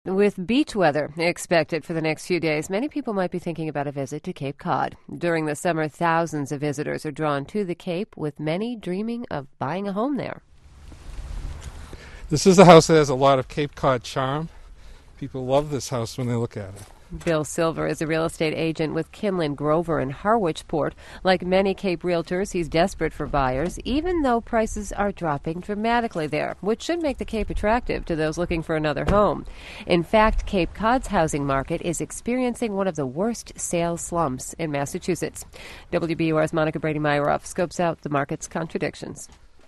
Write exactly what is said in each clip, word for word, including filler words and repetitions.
With beach weather expected for the next few days, many people might be thinking about a visit to Cape Cod. During the summer, thousands of visitors are drawn to the Cape, with many dreaming of buying a home there. This is a house that has a lot of Cape Cod charm. People love this house when they look at it. Bill Silver is a real estate agent with Kinlan Grover in Harwichport. Like many Cape realtors, he's desperate for buyers, even though prices are dropping dramatically there, which should make the Cape attractive to those looking for another home. In fact, Cape Cod's housing market is experiencing one of the worst sales slumps in Massachusetts. W B U R's Monica Brady-Myeroff scopes out the market's contradictions.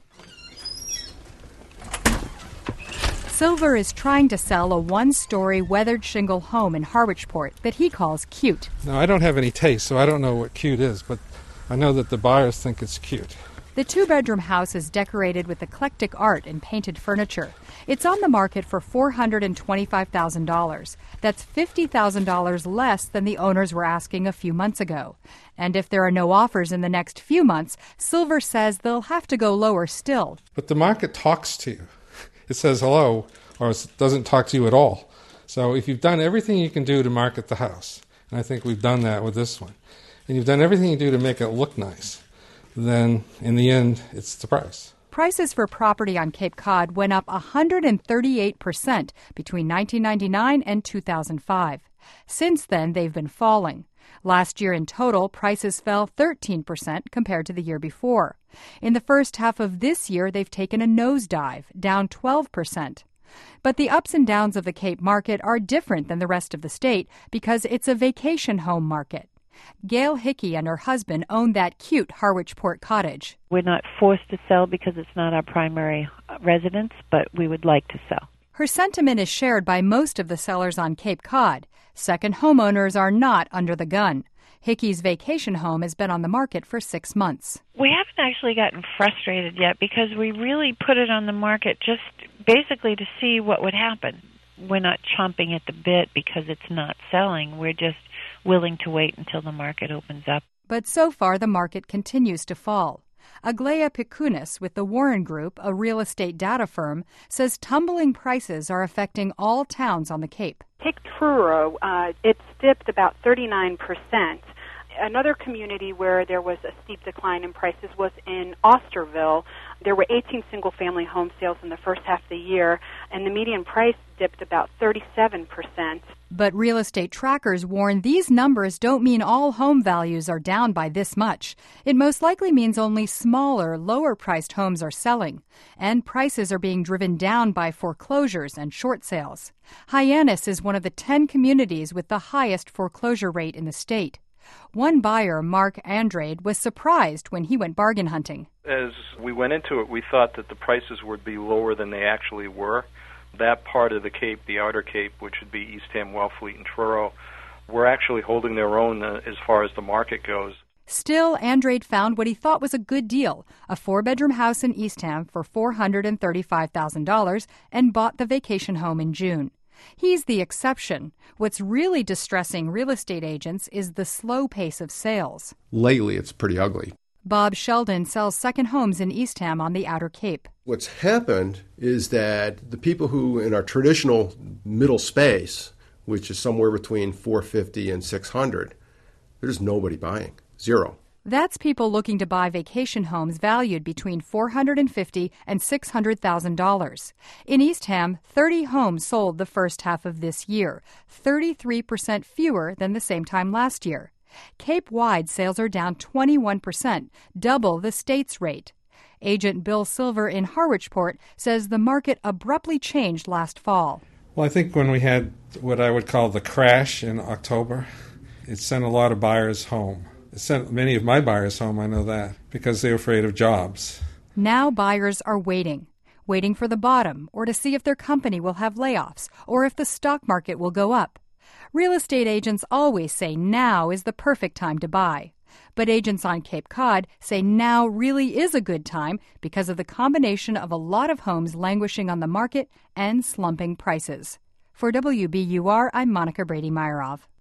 Silver is trying to sell a one-story weathered shingle home in Harwichport that he calls cute. Now, I don't have any taste, so I don't know what cute is, but I know that the buyers think it's cute. The two-bedroom house is decorated with eclectic art and painted furniture. It's on the market for four hundred twenty-five thousand dollars. That's fifty thousand dollars less than the owners were asking a few months ago. And if there are no offers in the next few months, Silver says they'll have to go lower still. But the market talks to you. It says hello, or it doesn't talk to you at all. So if you've done everything you can do to market the house, and I think we've done that with this one, and you've done everything you do to make it look nice, then in the end, it's the price. Prices for property on Cape Cod went up one hundred thirty-eight percent between nineteen ninety-nine and two thousand five. Since then, they've been falling. Last year in total, prices fell thirteen percent compared to the year before. In the first half of this year, they've taken a nosedive, down twelve percent. But the ups and downs of the Cape market are different than the rest of the state because it's a vacation home market. Gail Hickey and her husband own that cute Harwichport cottage. We're not forced to sell because it's not our primary residence, but we would like to sell. Her sentiment is shared by most of the sellers on Cape Cod. Second homeowners are not under the gun. Hickey's vacation home has been on the market for six months. We haven't actually gotten frustrated yet because we really put it on the market just basically to see what would happen. We're not chomping at the bit because it's not selling. We're just willing to wait until the market opens up. But so far, the market continues to fall. Aglaya Pikunis with the Warren Group, a real estate data firm, says tumbling prices are affecting all towns on the Cape. Take Truro, uh, it's dipped about thirty-nine percent. Another community where there was a steep decline in prices was in Osterville. There were eighteen single-family home sales in the first half of the year, and the median price dipped about thirty-seven percent. But real estate trackers warn these numbers don't mean all home values are down by this much. It most likely means only smaller, lower-priced homes are selling, and prices are being driven down by foreclosures and short sales. Hyannis is one of the ten communities with the highest foreclosure rate in the state. One buyer, Mark Andrade, was surprised when he went bargain hunting. As we went into it, we thought that the prices would be lower than they actually were. That part of the Cape, the Outer Cape, which would be Eastham, Wellfleet, and Truro, were actually holding their own uh, as far as the market goes. Still, Andrade found what he thought was a good deal, a four-bedroom house in Eastham for four hundred thirty-five thousand dollars, and bought the vacation home in June. He's the exception. What's really distressing real estate agents is the slow pace of sales. Lately, it's pretty ugly. Bob Sheldon sells second homes in Eastham on the Outer Cape. What's happened is that the people who in our traditional middle space, which is somewhere between four hundred fifty and six hundred, there's nobody buying. Zero. That's people looking to buy vacation homes valued between four hundred fifty thousand dollars and six hundred thousand dollars. In Eastham, thirty homes sold the first half of this year, thirty-three percent fewer than the same time last year. Cape-wide sales are down twenty-one percent, double the state's rate. Agent Bill Silver in Harwichport says the market abruptly changed last fall. Well, I think when we had what I would call the crash in October, it sent a lot of buyers home. It sent many of my buyers home, I know that, because they were afraid of jobs. Now buyers are waiting, waiting for the bottom or to see if their company will have layoffs or if the stock market will go up. Real estate agents always say now is the perfect time to buy. But agents on Cape Cod say now really is a good time because of the combination of a lot of homes languishing on the market and slumping prices. For W B U R, I'm Monica Brady-Myeroff.